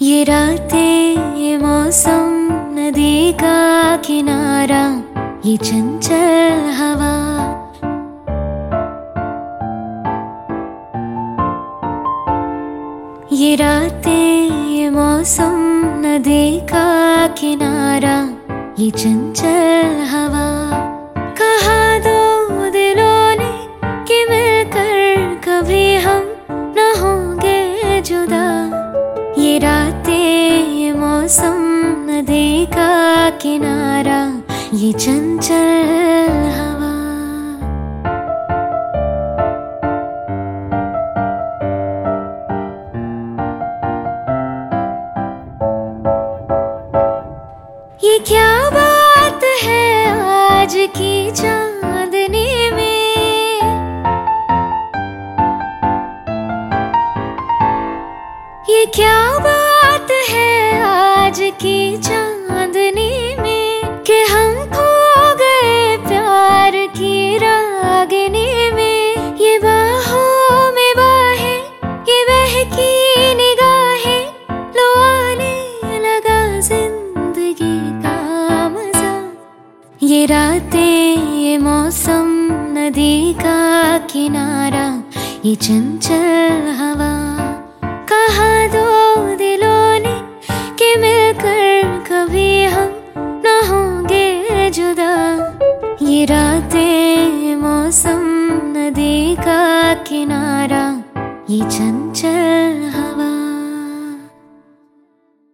ये रातें, ये मौसम, नदी का किनारा, ये चंचल हवा, ये रातें, ये मौसम, नदी का किनारा, ये चंचल हवा। कहा दो दिलों ने कि मिलकर कभी हम न होंगे जुदा। ये रातें, ये मौसम, नदी का किनारा, ये चंचल हवा। ये क्या बात है आज की चांदनी में, ये क्या बात है आज की चांदनी में, कि हम खो गए प्यार की रागिनी में। ये बाहों में बाहें, ये बहकी निगाहें, लो आने लगा जिंदगी का मजा। ये रातें, ये मौसम, नदी का किनारा, ये चंचल हवा। कहा दो दिलों ने कि मिलकर कभी हम न होंगे जुदा। ये रातें, मौसम, नदी का किनारा, ये चंचल